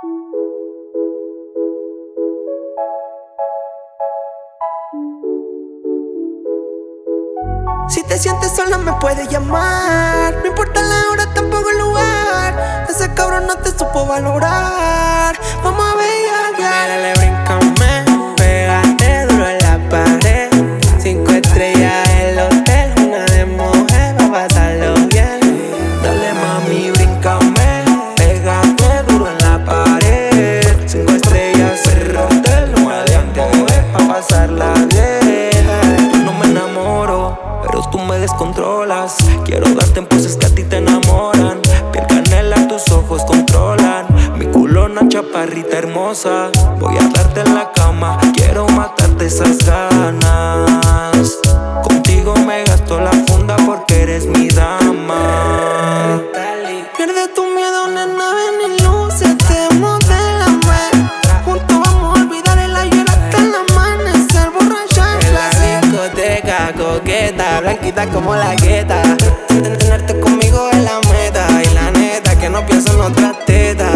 Si te sientes sola me puedes llamar. No importa la hora, tampoco el lugar. Ese cabrón no te supo valorar. Vamos a bellaquear. Dale, bríncame, pégate duro en la pared. 5 estrellas el hotel, una de mujer, va a pasarlo bien. Dale mami, bríncame, pégate duro en la pared. 5 estrellas el hotel, una de mujer, va a pasarla bien. No me enamoro, pero tú me descontrolas. Quiero darte en poses que a ti te enamoran. Piel canela, tus ojos controlan. Mi culona chaparrita hermosa. Voy a darte en la cama, quiero matarte esas ganas. Contigo me gasto la funda porque eres mi dama. Pierde tu miedo, nena, ven y lúcete, modélame. Juntos vamos a olvidar el ayer hasta el amanecer, borracha en placer. Discoteca, coqueta, blanquita como la gueta. Tenerte conmigo es la meta. Y la neta que no pienso en otras tetas.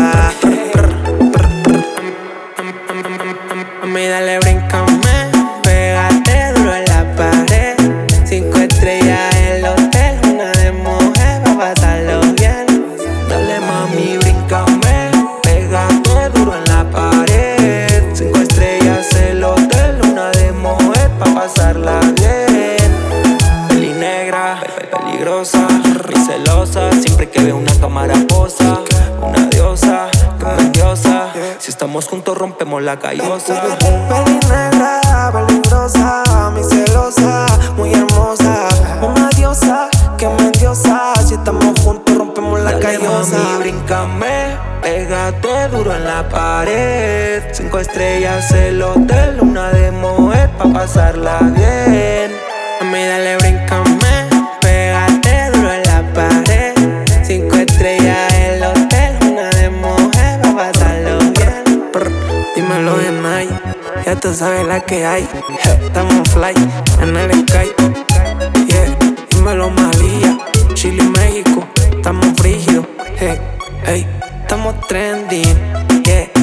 Mami, dale, bríncame, pégate duro en la pared. 5 estrellas el hotel, una de mujer, va a pasarlo bien. Dale mami, bríncame, pégate duro en la pared. 5 estrellas el hotel, una de mujer, pa' pasarla bien. Peli negra, peligrosa, muy celosa. Siempre que veo una cámara posa, una diosa, que me endiosa. Si estamos juntos rompemos la callosa. Peli negra, peligrosa, muy celosa, muy hermosa. Una diosa que me endiosa. Si estamos juntos rompemos la Dale callosa. mami, bríncame, pégate duro en la pared. 5 estrellas el hotel, una de mujer, pa' pasarla bien. Mami, dale, bríncame, pégate duro en la pared. 5 estrellas el hotel, una de mujer, va a pasarlo bien. Dímelo en ahí, ya tú sabes la que hay. Estamos fly en el sky. Yeah, dímelo María, Chile, México. Estamos frígidos, hey, hey, estamos trending. Yeah.